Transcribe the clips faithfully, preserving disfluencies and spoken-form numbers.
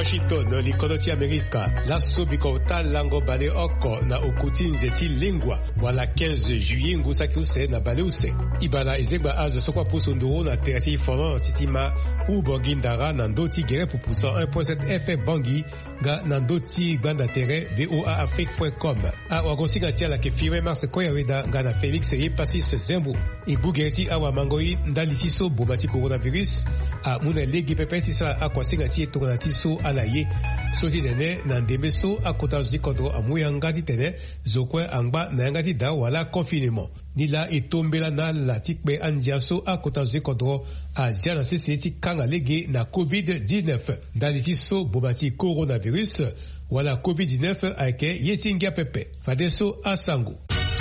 Washington likonoti Amerika laso bikota lango bale oko na okuti nzeti lingwa wala quinze juillet ngusaki use na bale use ibala izegba azo sokwa puso nduro na terati fono titima u bongi ndara na ndoti gere pupusa un point sept F M bangi ga na ndoti gbanda tere voa afrique point com a wagonsiga tia la kefiwe mars koyaweda ga na Felix Yepasis Zembu ibugereti awa mangoi ndalitiso bomati coronavirus a muna legi pepeti sa akwasiga tie toronatiso alaye soti nene na ndemeso akotazi kodro amuyanga titene zokwe angba na yangati da wala confinement nila etombela na la tikbe andiaso akotazi kodro azia na seseti kanga lege na covid dix-neuf ndalitiso bomati coronavirus wala covid dix-neuf ake yesingia pepe fadeso asangu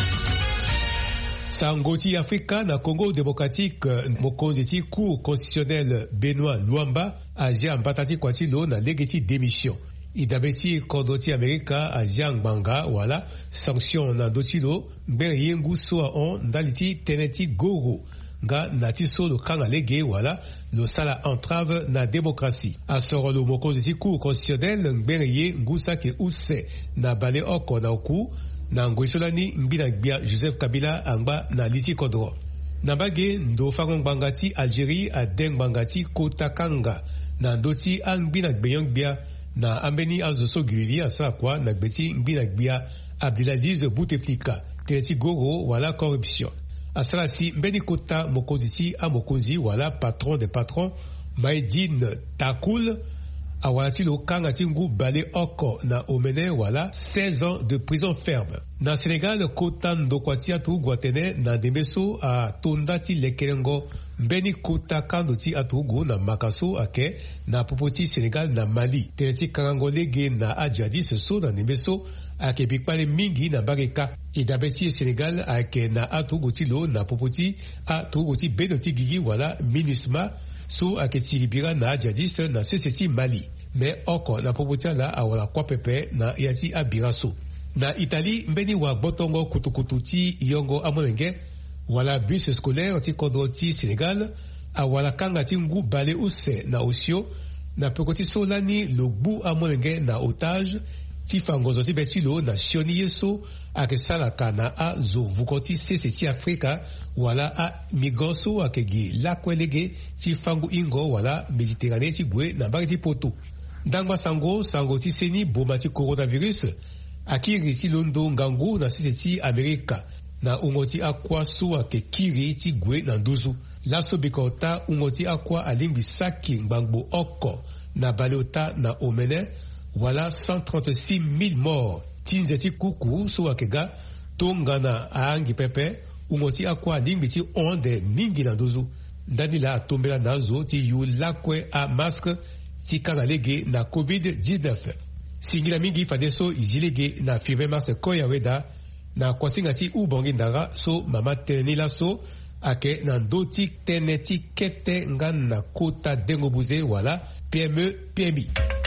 Sangoti Afrika na Congo démocratique mokonzi ti cour constitutionnel Benoît Luamba Asia mbatati kwatilo na legeti démission. Idabeti kondoti Amerika Asia ngbanga wala sanction na dotilo mbere yengu soa on ndaliti teneti gogo nga natiso lo kanga lege wala lo sala entrave na démocratie. Asoro lo mokonzi ti cour constitutionnel mbere ye ngusa ke use na bale oko na oku na ngwesolani mbina gbia Joseph Kabila angba na liti kodro. Nambage ndo fagon bangati Algérie a deng bangati kota kanga na ndoti angbina gbeyong bia na ambeni azoso gilili asa kwa na gbeti mbina gbia Abdelaziz Bouteflika teneti goro wala corruption. Asala si mbeni kota mokoziti a mokozi wala patron de patron Maïdine Takoul awalati lo kanga tingu bale oko na omene wala seize ans de prison ferme. Na Sénégal kota ndokwati atu guatene na demeso a tondati lekelengo mbeni kota kandoti atugu na makaso ake na popoti Sénégal na Mali. Teneti kangango lege na ajadi so na demeso ake bikpale mingi na bareka. Idabeti Sénégal ake na atugu tilo na popoti atugu ti benoti gigi wala MINUSMA so ake tiribira na ajadis na seseti Mali. Me oko na popotia la awala kwa pepe na yati abiraso. Na Italie mbeni wa botongo kutukutu ti yongo amonenge wala bus scolaire ti kodro ti Sénégal awala kanga ti ngu bale use na osio na pekoti solani logbu amonenge na otage ti fangozo ti betilo na sioni yeso ake salaka na a zo vukoti sese ti Afrika wala a miganso ake gi lakwelege ti fangu ingo wala Mediterranée ti bwe na bari ti poto. Dangba sango sango ti seni boma ti coronavirus akiri ti londo ngangu na sese ti Amerika na ungo ti akwa so ake kiri ti gwe na nduzu. Laso bikota ungo ti akwa alingbi saki ngbangbo oko na baleota na omene wala cent trente-six mille morts. Tinze ti kuku so akega tongana aangi pepe ungo ti akwa alingbi ti onde mingi na nduzu. Danila atombela na zo ti yu lakwe a masque ti kanga lege na covid dix-neuf. Singila mingi fadeso izilege na fibre mars koya weda na kwasinga ti ubongi ndara so mama tenila so ake na ndoti teneti kete ngan na kota dengobuze wala P M E P M I.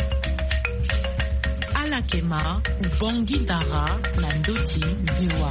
Alakema ubongi ndara na ndoti viwa.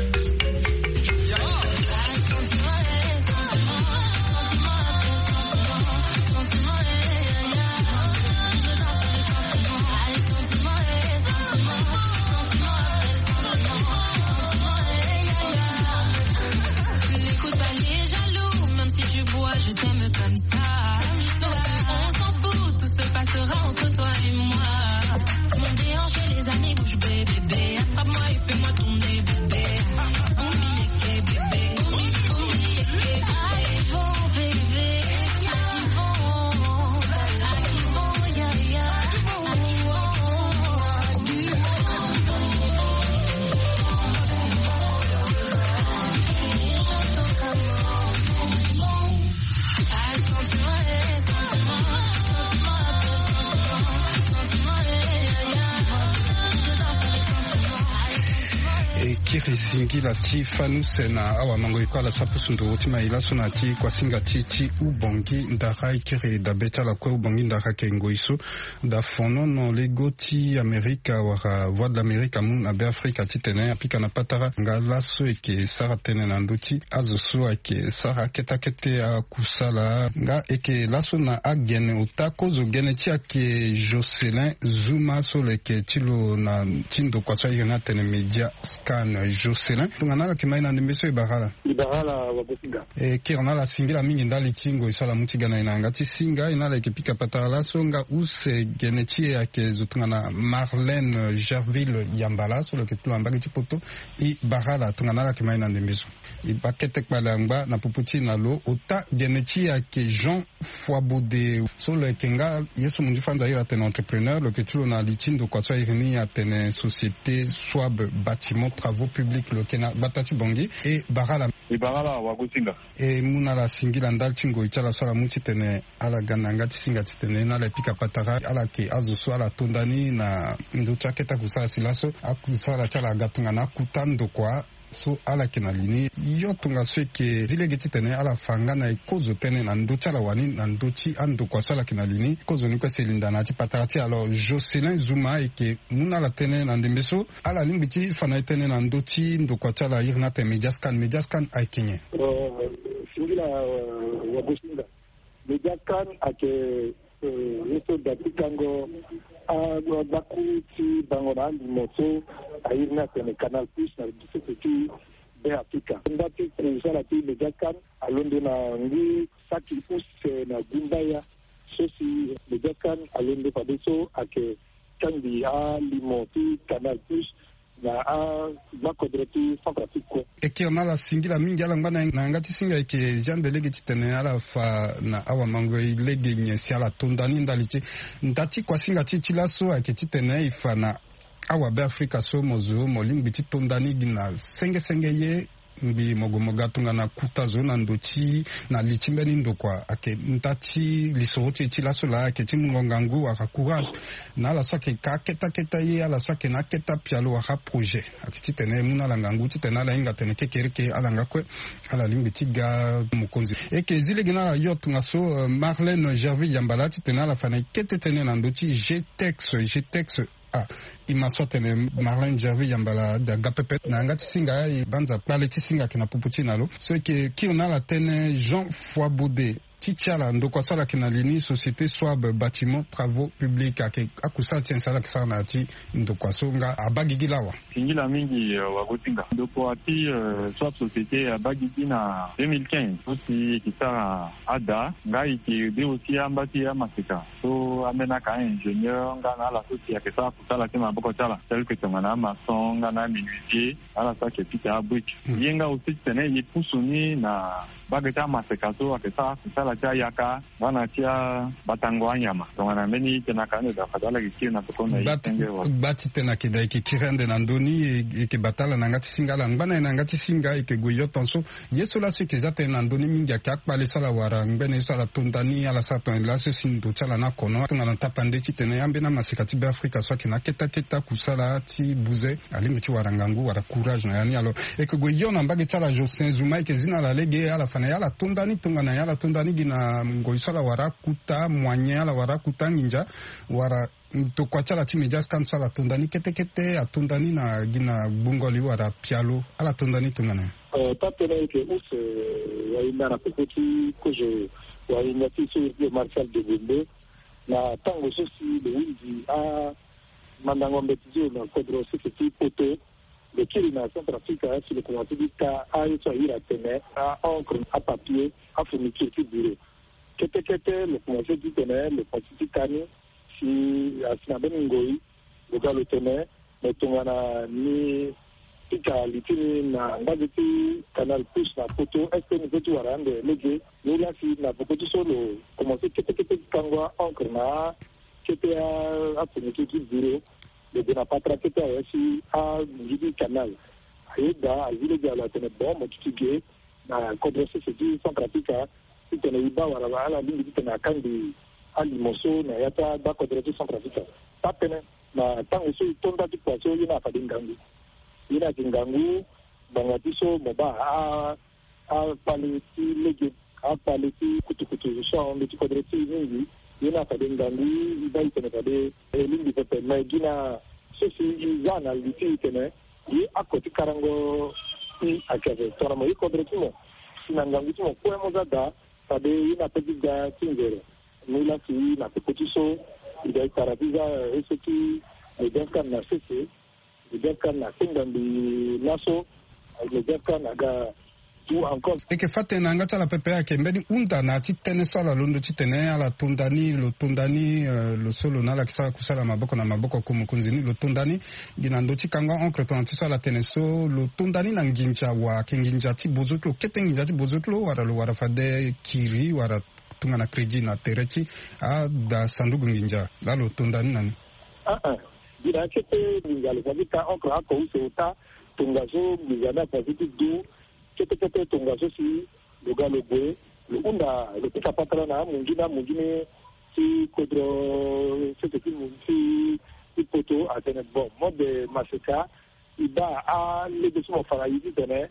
Je t'aime comme ça. On s'en fout, tout se passera entre toi et moi. Mon déhanché, les amis, bouge bébé, bébé. Attrape-moi et fais-moi tourner bébé. Oubliez que bébé, oubliez que bébé. Arrivons bébé, arrivons, arrivons, ya ya, arrivons. kirizingila ti fanuse na awa mango ikoala sapusundu utima ilaso na ti kwa singa ti ti ubongi ndara ikiri da beta la kwe ubongi ndara ke ngoisu da fono no lego ti Amerika wara voix de l'Amérique amu na be Afrika ti tene apika na patara nga laso eke sara tene na nduti azosu eke sara keta kete a kusala nga eke laso na agene utako zo gene ti ake Jocelyn Zuma so leke tilo na tindo kwa tsa yena tene media scan Jocelyn tungana la kimaina ndembeso ibarala ibarala wabusinga e kirana la singila mingi ndali tingo isala mutigana inanga ti singa inala ikipika patara laso nga use gene ti ake zotungana Marlène Gerville Yambala so leke tilo ambagi ti poto i barala tungana la kimaina ndembeso ibakete kbalangba na puputi na lo ota geneti ya ke Jean Foibode so le kenga yeso mundi fanza ira tene entrepreneur le ketulo na litindo kwa so irini ya tene société Swab bâtiment travaux publics le kena batati bongi e barala e barala wa kusinga e muna la singila ndal tingo itala sala muti tene ala gananga tisinga tene na la pika patara ala ke azoso ala tondani na ndo chaketa kusala silaso akusala chala gatunga na kutando kwa so ala kinalini yo tunga sweke zile geti tene ala fanga na kozo tene na ndocha la wani na ndochi ando kwa sala kinalini kozo ni kwa selinda na ti patarati alors Jocelyn Zuma eke muna la tene na ndembeso ala limbiti fana tene na ndochi ndo kwa chala irna te mediascan mediascan ai kenye uh, singila uh, wabusinga mediascan ake yeso dati kango a baku ti bango na andi moto a irna tene Canal Plus na disiti be Afrika ndati kusala ti mediascan alonde na ngi saki use na gumbaya sosi mediascan alonde padeso ake kandi a limo ti Canal Plus na a makodreti Centrafrique eke na la singila mingi ala ngana na ngati singa eke Jean de Lege titene ala fa na awa mango Lege nyesi ala tondani ndalichi ndati kwa singa chichilaso ake titene ifa na awa be Afrika so mozo molimbi tondani gina senge senge ye mbi mogo mogatunga na kuta zona ndochi na lichimbe ni ndokwa ake ntati lisohote chilaso la ake timungongangu aka courage na la soke ka keta keta ye ala soke na keta pialo aka projet ake titene muna la ngangu titene la inga tene kekereke ala ngakwe ala limbi tiga mukonzi eke zile gina la yotunga so uh, Marlène Gerville Yambala titene la fana kete tene na ndochi G-Tex G-Tex ah imaso tene Marlène Gerville Yambala da gapepe na ngati singa banza pale tisinga kina puputi nalo so ke ki on a la tene Jean Foibode Titiala ndoko sala kinalini société Swab bâtiment travaux publics ake akusa tien sala kisana ati ndoko songa abagigilawa singila mingi wa kutinga ndoko ati Swab société abagigi na deux mille quinze aussi kisara ada ngai ki de aussi ambati ya masika so amena ka ingénieur ngana la société akesa kusala tema boko tala tel que tongana maçon ngana menuisier ala sa ke pita brick yenga aussi tene yipusuni na bageta masika so akesa kusala cha yaka wana tia batango nyama tongana meni tena kane da fadala kiki na tokona itenge wa bati tena kidai ki kirende na ndoni e ke batala na ngati singala ngana na ngati singa e ke goyo tonso yeso la se ke zate na ndoni mingi akpa le sala wara ngene sala tondani ala sa ton la se sindo chala na kono tongana tapande ti tena yambe na masikati be Afrika so ke na keta keta kusala ti buze ali miti warangangu wara courage na yani alo e ke goyo na mbage chala Jocelyn Zuma ke zina la lege ala fana yala tondani tongana yala tondani gina ngoisala wara kuta mwanya la wara kuta ninja wara to kwa chala ti mediascan sala tondani kete kete atondani na gina bungoli wara pialo ala tondani tongana euh tatene ke us ya ina na petit kujo wa ina ti sur Marshal de Gombe na tango sosi le winzi a mandango mbetizo na kodro sekiti poto le kiri na Centrafrique sur le commencé d'Ita a eu sa ira tene a encre à papier a fourniture qui bureau kete kete le commencé du tene le parti tani si asina beningoi le gars le tene mais tongana ni tika litini na ngazeti Canal Plus na photo est que nous peut warande lege ni la si na photo solo commencé kete kete kangwa encre na kete a fourniture qui bureau le dena patra kete a si a gidi canal aida azile gala tene bon mo tutige na kodresse se di Centrafrique tene iba wara wala lingi tene kandi ali moso na yata ba kodresse Centrafrique tapene na tango so tonda ti kwaso yina fadingangu yina tingangu bangatiso moba a a paleti lege a paleti kutukutu so on ti kodreti ngi ina kade ngangi ibai tene kade elingi pepe magina sisi zana liti tene yi akoti karango i akave tona mo ikodreti mo sinangangi mo kwa mo zada kade ina pediga tingere nila si na petiso ida tarabiza eseki edeka na sisi edeka na tindambi laso edeka na ga tu encore eke fate na ngata la pepe yake mbeni unda na titene sala londo titene ala tundani lo tundani uh, lo solo na la kisa kusala maboko na maboko kumukunzini lo tundani ginando tikanga onkre ton tisala teneso lo tundani na nginja wa kenginja ti bozutlo ketenginja ti bozutlo wara lo wara fade kiri wara tunga na kredi na terechi a da sandugu nginja lalo tundani nani ah ah dira kete nginja le sabita onkre ako useuta tungazo nginja pasiti du kete kete tungazo si lugalo bwe le unda le pita patala na mungina mungine si kodro sete ki munti ipoto atene bon mode maseka iba a le beso fara yidi tene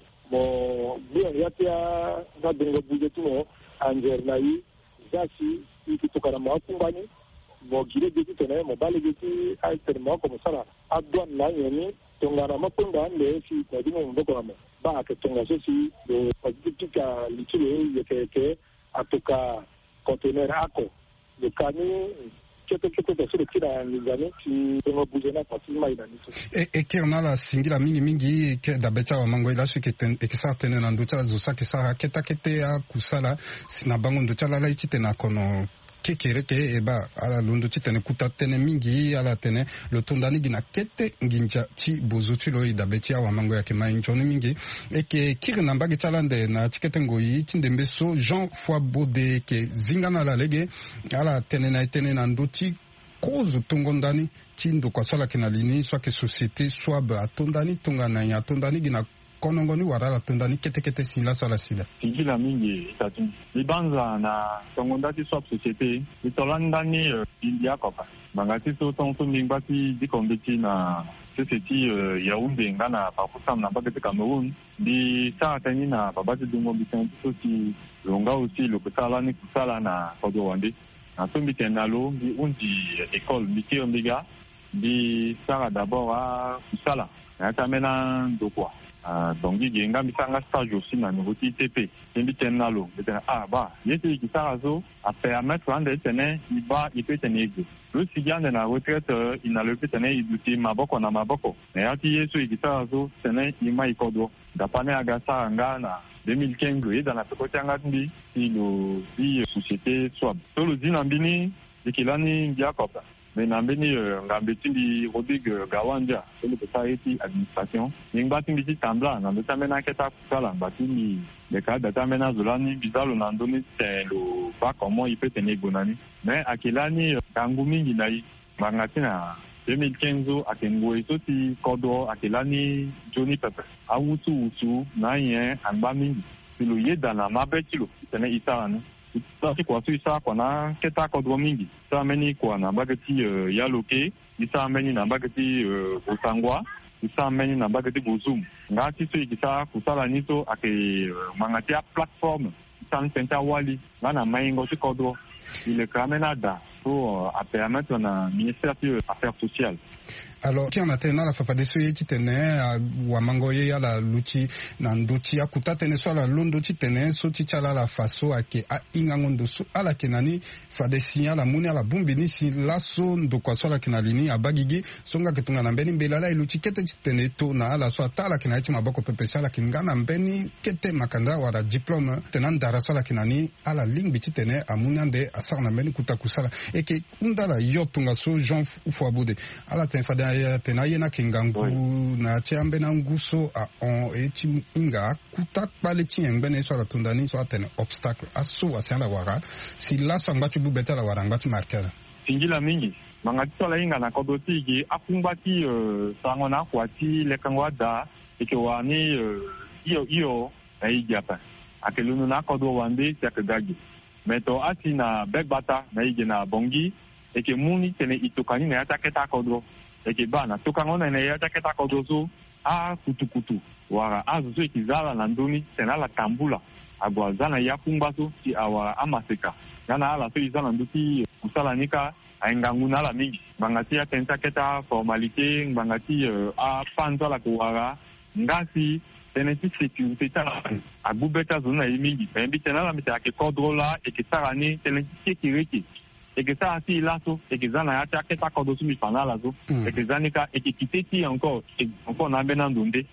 mo bien yatia na dengo budgetu mo anger na yi zasi ikitokana mo akumbani mo gire geti tene mo bale geti alter mo como sara adwan na yeni tongana mapunda le si kwa dimo mboko mo ba ke tonga sosi do pazitika litule yeke ke atoka conteneur ako le kani kete kete de sure kila nizani ki dongo bujena kwa sima ina niso e e ke onala singira mingi mingi ke da beta wa mango ila suke ten e ke sa tene na nducha zusa ke sa keta kete ya kusala sina bango nducha la iti tena kono kekereke eba ala londo titene kuta tene mingi ala tene lo tondani gina kete nginja chi bozuti lo ida beti wa mango yake mainjoni mingi eke kiri nambagi talande na tikete ngoyi tindembe so Jean Foi Bode ke zingana la lege ala tene na tene na ndoti cause tongondani tindo kwa sala kinalini soit que société soit ba tondani tongana ya tondani gina konongoni warala tondani kete kete sila sala sida sigila mingi tatu libanza na tongondati swap société litolandani uh, india kopa bangati so tonso mingbati dikombeti na société uh, Yaoundé ngana pakusam na bagete Cameroun di sa tani na babati dungo bitan so si longa aussi le kusala ni kusala na kodo wande na sombi tenalo bi undi école miki ombiga di sara d'abord a kusala na tamena dokwa Uh, donc il y a un stage aussi dans le T P. Il y a un ah bah il y a des guitares à permettre un de tenir il va il peut tenir le sixième de la retraite il n'a le peut tenir il dit ma boko na ma boko mais à tirer sur les guitares à tenir il m'a ikodo d'après agasa ngana deux mille quinze lui dans la côté ngandi il le dit société soit tout le dinambini et qu'il a ni Jacob mais nambeni ngambeti di Rodrigue Gawanja le société administration ningba tingiti tambla na betamena keta kusala batini le cas datamena zolani bizalo na ndoni c'est le pas comment il peut tenir gonani mais akilani kangumi nginai mangatina deux mille quinze akengo isoti kodo akilani Johnny Pepper awutu utu na yen ambami silo yeda na mabetilo tene isarani Sasi kwa sui sa kwa na keta kodwa mingi. Sa meni kwa na bagati uh, yaloke, isa meni na bagati uh, usangwa, isa meni na bagati buzum. Nga si sui kisa kusala nito ake uh, mangatia platform, isa nsenta wali, nga na maingo si kodwa. Il kamena da pour uh, permettre na ministère des Affaires sociales. Alors qui en a tena la fapadeso yeti tene wa mangoye ya la luchi na ndochi ya kutatene so la londo ti tene so ti chala la faso ake a ingangondo so ala kenani fadesi ya la muni ala bumbini si laso ndo kwa so la kenalini abagigi songa ketunga na mbeni mbela la luchi kete ti tene to na ala so atala kenai ti maboko pepesa la kingana mbeni kete makanda wala diplôme tenan dara so la kenani ala lingbi ti tene amunande asar na mbeni kutakusala eke undala yotunga so Jean Foi Bode ala ten fada tena yena kingangu oui. Na chiambe na nguso a on eti inga kuta pale chiembe ne so la tundani so atene obstacle aso asala wara si la so ngati bubeta la wara ngati markera singila mingi mangati so la inga na kodoti gi akumbati uh, sangona kwati le kangwada ikewani uh, iyo iyo ai japa akelunu na kodo wande yakagagi meto ati na begbata na ige na bongi eke muni tene itokani na yataketa kodro eke bana tukangona na yataketa kodrozo a kutukutu wara azu so ikizala na ndoni tena la kambula agwa zana ya kumbaso ti awa amaseka yana ala so izana nduti kusala nika aingangu na la mingi bangati ya tenta keta formalite bangati uh, a panza la kuwara ngasi teneti sécurité tala agubeta zona mingi embi tena la mita ke kodrola e ke tarani teneti sécurité et que ça aussi là so et que ça na ya keta kodo sumi panala zo et que ça nika et que kiteti encore encore na bena ndonde.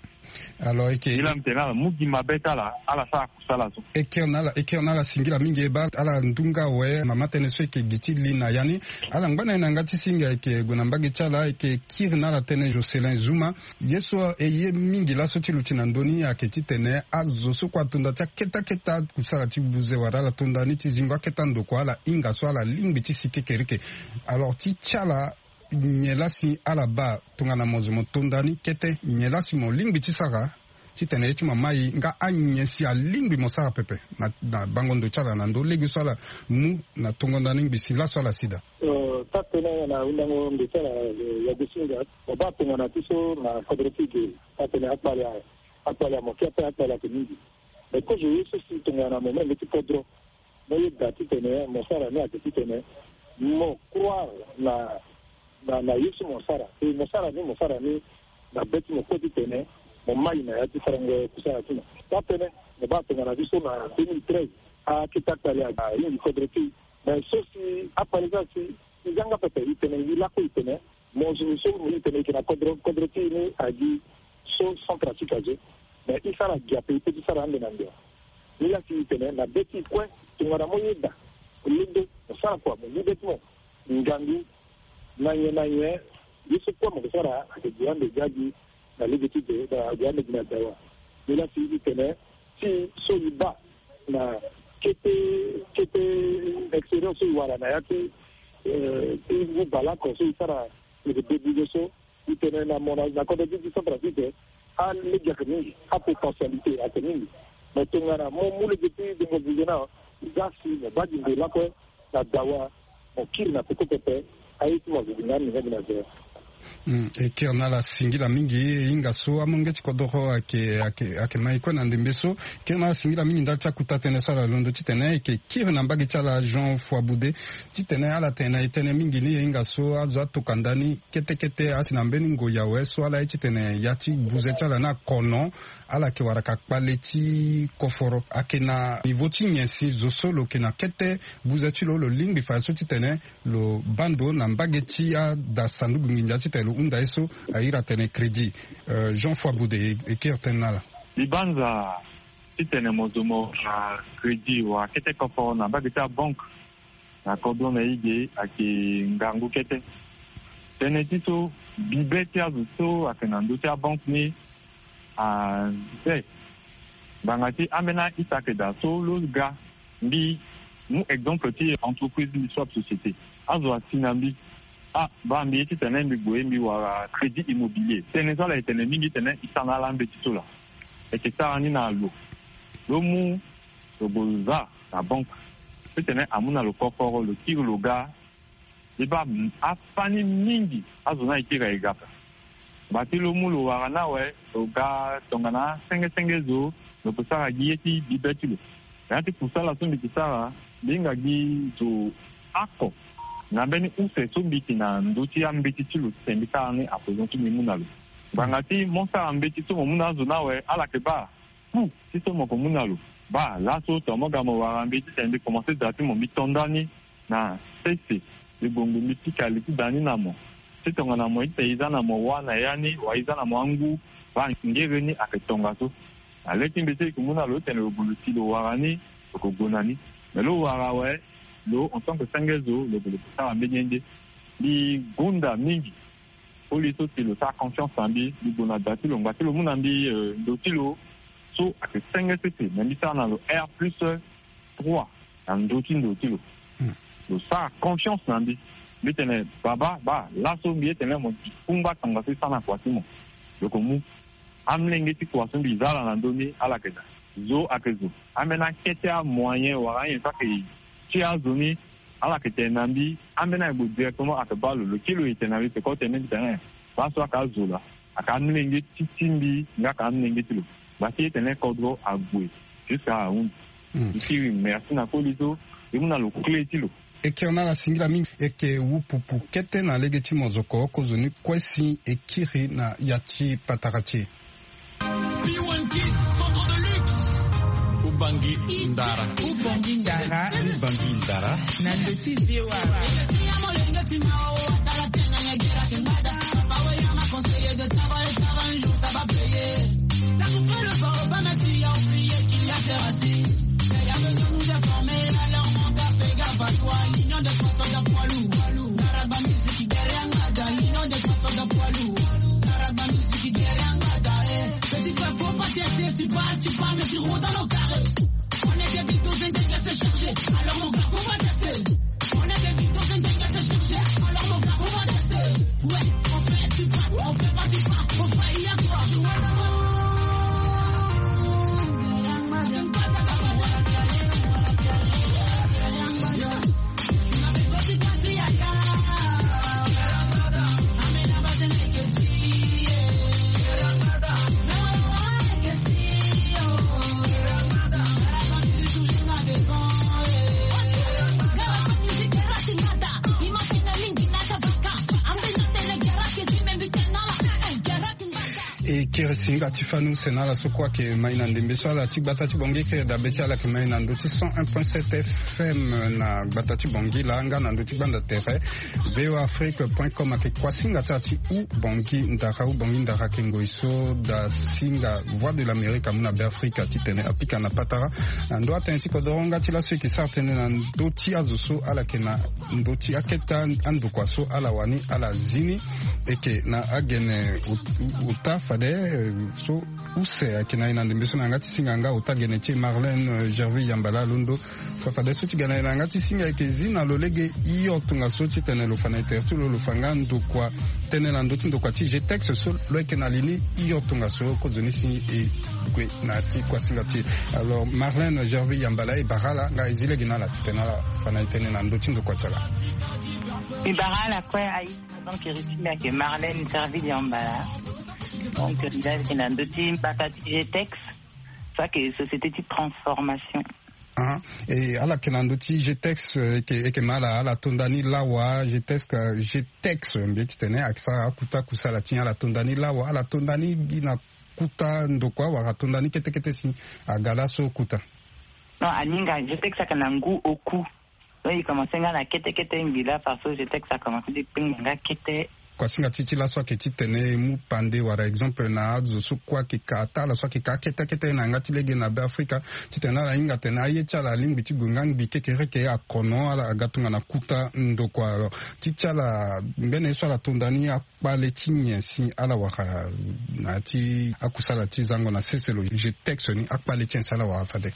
Alors eke ila mtena mugi mabeta la ala sa kusala so eke onala eke onala singila mingi ba ala ndunga we mama teneso eke giti lina yani ala ngwana na ngati singa eke gonambagi chala eke kirna la tene Jocelyn Zuma yeso eye mingi la so tilutina ndoni aketi tene azo so kwa tunda ta keta keta kusala ti buze wara la tunda ni ti zingwa keta ndoko ala inga so ala lingbi ti sikekerike alors ti chala nyelasi ala ba tungana mozo motondani kete nyelasi mo lingbi tisaka titene eti mamai nga anyesi a lingbi mosara pepe na, na bangondo chala na ndo legi swala mu na tungondani ngbi la swala sida uh, tatene na undango mbetala ya bisinga oba tungana tiso na fadrotike tatene akpali akpali mokepe akpali kemingi mais quand je veux ceci tungana mo mele tipodro mo yeda titene mosara ne atitene mo croire na na na yesu mosara e mosara ni mosara ni na beti mo kodi tene mo mai na yati farango kusara tuna tapene ne ba tena na biso na deux mille treize a kitakali a yin kodreti mais sosi aparizasi izanga pepe itene ila ko itene mo je so mo itene ki na kodro kodreti ni agi so sans pratique aje mais isara giape petit sara ande ndio ila si itene na beti kwe tungara mo yeda lindo sara kwa mo beti mo ngangu nanye nanye yesu kwa mkusara akijiande jaji na ligiti de da jiande jina dawa nila si itene si so yiba na kete kete exterior so wala na yake eh ibu balako so isara de début so itene na mona na kodo di so pratique a ligia kini a potentialité a kini mais tungana mo mule giti de ngobujena gasi na baji de lako na dawa o kirna pekopepe aiti mo ngani ngani na zero mm eke onala singila mingi inga so amongeti kodoro ake ake ake maiko na ndembeso ke na singila mingi ndacha kutatene sala londo titene ke kire na mbagi chala Jean Fouaboude titene ala tena itene mingi ni inga so azo atokandani kete kete asina mbeni ngo yawe so ala titene yati buze chala na kono ala ke waraka kpaleti koforo ake na nivoti nyesi zo solo ke na kete buze chilo lo lingbi fa so titene lo bando na mbageti a da sandugu nginja titelo unda eso aira tene credit uh, Jean Fouaboude eke tenala libanza titene mozumo na credit wa kete koforo na mbageti a bank na kodo na ige ake ngangu kete tene tito bibeti a zuto ake na nduti a bank ni a se bangati amena itake da so lo ga mbi mu exemple ti entreprise ni swap société azo atinambi ah ba mbi ti tene mbi boye mbi wa crédit immobilier tene so la tene mingi tene isana la mbi ti la e ke ta ni na lo lo mu lo boza na banque tene amuna lo kokoro lo tiro lo ga e ba afani mingi azo na itira egapa batilo mulo warana we oga tongana senge senge zo no kusara gieti bibetilo yati kusala sumbi kisara binga gi zo ako na beni use sumbi kina nduti ambiti tilo sembita ni apozontu mimunalo bangati monsa ambiti to mumuna zo nawe ala ke ba hu sito mo komunalo ba laso to mo gamo warambiti sembi commencer dati mo mitondani na sese libongo mitikali kudani namo sitonga na mo ite na mo wana yani wa izana mo angu ba ngere ni aketonga so aleti mbese kumuna lo tene obuluti lo warani ko gonani melo warawe lo en tant que sangezo le le sa mbenyende li gunda mingi poliso tilo sa confiance ambi li gona dati lo ngati lo munambi ndo tilo so ake sangete mais ça na lo R plus trois ndo tilo tilo lo sa confiance ambi bitene baba ba laso mbiye tene mo kumba tanga se sana kwa simo loko mu amlenge ti kwa sumbi zala na ndoni ala keda zo akezo amena ketia moyen wa rien ça que ti azoni ala kete nambi amena go directement akabalo le kilo ite na bi ko tene bitene ba so akazola akamlenge titimbi ngakamlenge tilo bati tene kodro agwe jusqu'à un ici merci na polizo imuna lo clé tilo eke ona la singira mingi eke wupupu kete na legeti mozoko kozuni kwesi ekiri na yachi patarachi B one Kid, centre de luxe. Ubangi Ndara. Ubangi Ndara. Ubangi Ndara. Nando Tiziwa. Conseiller de travail, car un jour ça va payer. T'as compris le corps, pas ma fille a oublié qu'il y a terrassé. Mais y'a besoin de nous informer, alors on t'a fait gaffe à toi. L'union de France de poids lourd. Naraba musique qui guérit un gada. L'union de France de poids lourd. Naraba musique qui guérit un gada. Petit frère, faut pas tester, tu parles, tu parles, mais tu roules dans nos carrés. On est des bitos, c'est un gars se chercher. Alors mon gars, faut pas tester. On est des bitos, c'est un gars se chercher. Alors mon gars, faut pas tester. Ouais. On fait pas du pas, on faillit à toi. e kere singa tifanu senala sokwa ke maina ndembe swala ti batati bongi ke da becha la ke maina ndo ti cent un point sept F M na batati bongi la nga na ndo ti banda terre voafrique point com ke kwa singa tati u bongi ndaka u bongi ndaka ke ngoiso da singa voix de l'Amérique amuna Afrika ti tene apika na patara ndo atenti ko doronga ti la so ki sartene na ndo ti azuso ala ke na ndo ti aketa andu kwaso ala wani ala zini eke na agene uta fade so use akina ina ndimbiso na ngati singa nga uta gene che Marlène Gervais Yambala Lundo fa fade so tigana ina ngati singa eke zina lolege iyo tunga so ti tene lo fana tertu lo fanga ndo kwa tene na ndo ti ndo kwa ti je texte so lo eke na lini iyo tunga so ko zoni si e kwe na ti kwa singa ti alors Marlène Gervais Yambala e barala nga ezile gina la ti tene la fana tene na ndo ti ndo kwa chala e barala kwa ai donc ritimia ke Marlène Gervais Yambala donc là il y a deux types batati G-Tex ça que société de transformation ah et ala kenando ti G-Tex ke ke mala ala tondani lawa G-Tex G-Tex mbeti tene aksa akuta kusala ti ala tondani lawa ala tondani gina kuta ndokwa wa tondani kete kete si agala so kuta non aninga G-Tex kana ngu oku donc il commence ngana kete kete ngila parce que G-Tex ça commence de pinga kete kwa singa titi la so ke titene mu pande wara exemple na azo so kwa ke kata la so ke ka kete kete na ngati lege na be Afrika titena la inga tena ye chala limbi ti gungang bi ke ke ke akono ala gatunga na kuta ndo kwa alo tichala mbene so la tondani akpale tinye si ala waka na ti akusala ti zango na seselo je texte ni akpale tin sala wa fade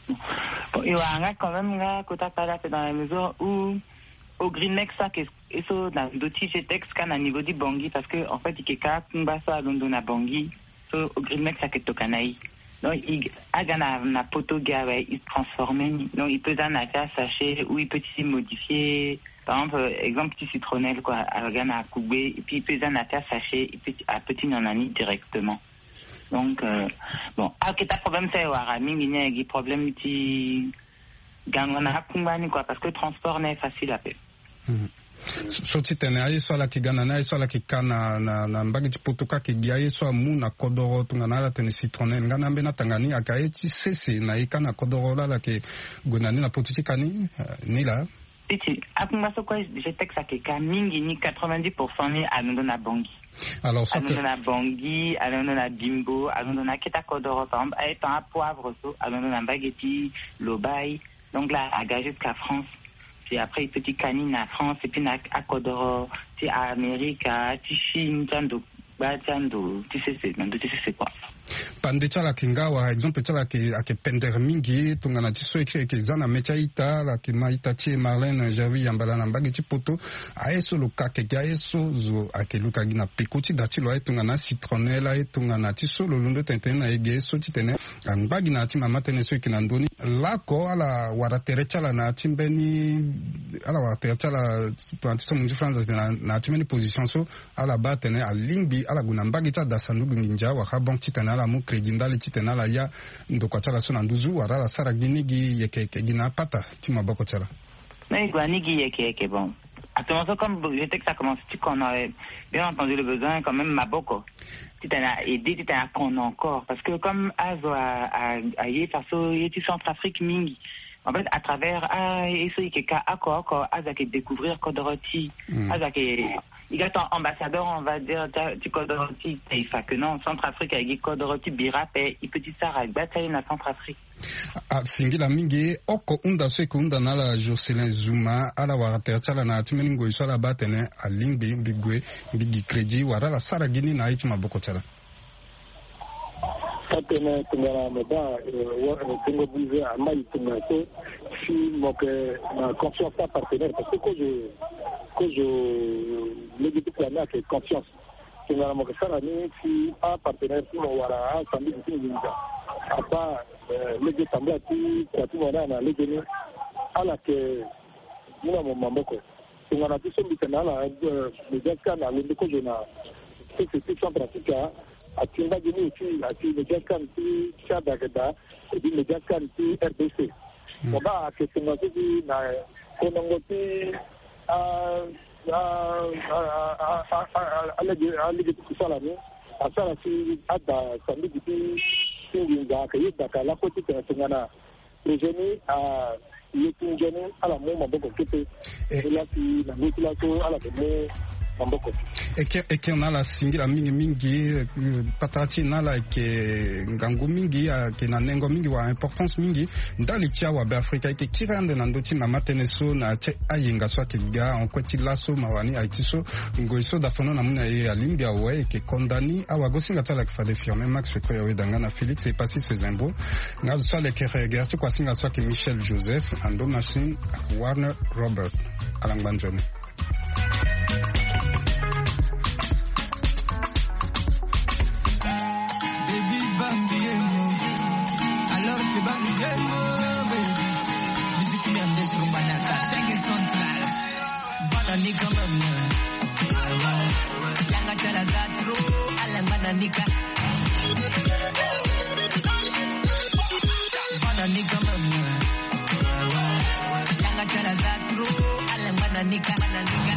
bon il va nga quand même nga kota kala dans la mesure où au Greennex ça que eso na doti G-Tex kana niveau di bongi parce que en fait ikeka kumbasa londo na bongi so au Greennex ça que tokanai donc il agana na poto gawe il transformer donc il peut en faire sachet ou il peut s'y modifier par exemple exemple petit citronnelle quoi agana kubé et puis il peut en faire sachet et puis à petit nanani directement donc euh, bon ah que ta problème c'est wara mingi ngi problème ti gangana kumbani quoi parce que le transport n'est facile à faire. So ti tene aye so la ki gana na so la ki kana na na mbagi ti potoka ki giaye so mu na kodoro tunga na la tene citronnelle ngana mbe na tangani akaye ti sese na ikana kodoro la la ke gonani na potiti kani ni la titi akumba so ko G-Tex akeka mingi ni quatre-vingt-dix pour cent ni alondo na bongi alors so alondo na bongi alondo na bimbo alondo na keta kodoro par exemple ay pan poivre so alondo na mbageti lobai donc là à gage jusqu'à France puis après petit canine à France et puis à Kodoro puis à Amérique à Chine tando ba tando tu sais c'est tu sais c'est quoi pande chala kingawa exemple chala ke ake pender mingi tungana tiso ekre ke zana mecha ita la ke maita chi Marlène Javi yambala na mbagi chipoto aeso luka ke aeso zo ake luka gina pikoti dati lo tungana citronella e tungana tiso lo lundo tentena ege so titene mbagi na ti mama tene so kinandoni lako ala waratere chala na timbeni ala waratere chala plantiso munji France na na timbeni position so ala batene alimbi ala guna mbagi ta dasandu nginja wa habon titena ala mu credit ndali titena ala ya ndoko chala so na nduzu wara la sara ginigi yeke gina pata tima boko chala mais guanigi yeke yeke bon à ce moment comme je sais que ça commence tu qu'on a bien entendu le besoin quand même maboko titana aider titana qu'on encore parce que comme azo a a a y façon y Centrafrique mingi en fait à travers ah et ce qui est accord accord azake découvrir Kodoroti azake il est ambassadeur on va dire du Kodoroti il fait que non Centrafrique avec Kodoroti Birap et il petit ça avec bataille na Centrafrique a singila mingi oko unda so ko unda na la Jocelyn Zuma ala wa terchala na timeningo isala batene alimbi bigwe bigi credit wara la sara gini na itima boko chala Katene tungara meba tungo bouger à maille tungato si moque ma confiance pas partenaire parce que quand je quand je le dis que la que confiance tungara moque ça ni si un partenaire pour wala samedi tinga à pas le de tambla ti kwa tu wana na le de ala que muna mo mamboko tungara tu so bitana la le jaska na le ko jona c'est c'est sans pratique à Timba Gini aussi, à Timba Jaskan, puis Chadagada, et puis le Jaskan, puis R B C. On va à Kessinga, puis na Konangoti, à l'égalité de Salami, à Salasi, à Sandi, puis Singinga, Kayaka, la petite Singana, le génie à Yetingeni, à la Moma Boko Kété, et là, puis la mutilation à la Béné. Eke eke na la singira mingi mingi patati na la ke ngangu mingi ke na nengo mingi wa importance mingi ndali tia wa be Afrika eke kirande na ndoti mama teneso na che ayinga so ke ga on kweti laso mawani aitiso ngoiso da fono na muna ye alimbia we ke kondani awa gosinga tala ke fade firme Max ko yawe dangana Félix et passé ce zimbo ngazo so le ke regarde kwa singa so ke Michel Joseph ando machine Warner Robert alangbanjone. Nika Bana nika mama Langa chala zatro Alang bana nika Bana nika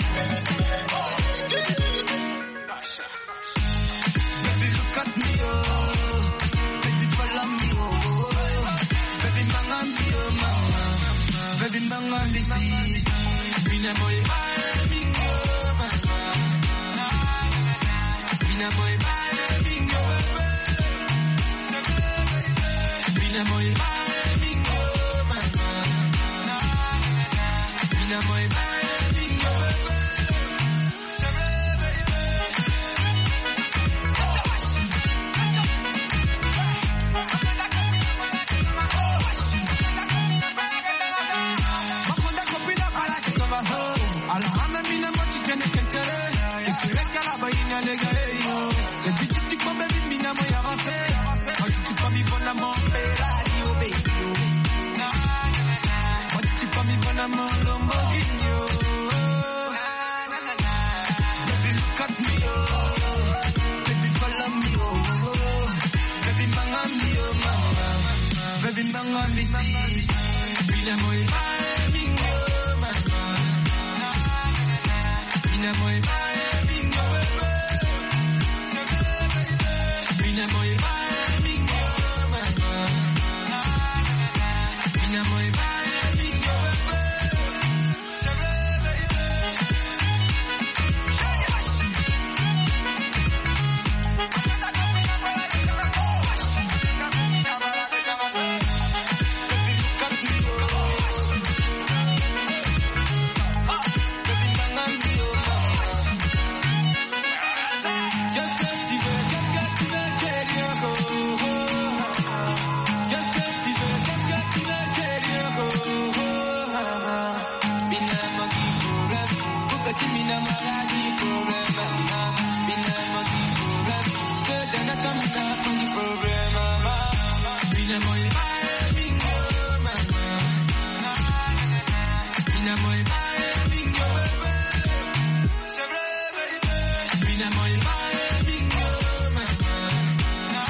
Baby look at me oh Baby follow me oh Baby manga me oh mama Baby manga me see Bina boy bye bingo mama Bina boy bye Boy, bye, bingo, mama. Mina boy, bye, bingo, Bakunda kopila para que to bajo. Alhana mina mochi kene kentere. Kekere kala bayina legayo. Le bititi ko baby mina moya vase. Ochi pa mi bona mo pera. I'm on Lamborghini, baby look at me, oh, baby follow me, oh, baby manga me, oh mama, baby manga me see, bina boy bye, bingo, mama, bina boy bye.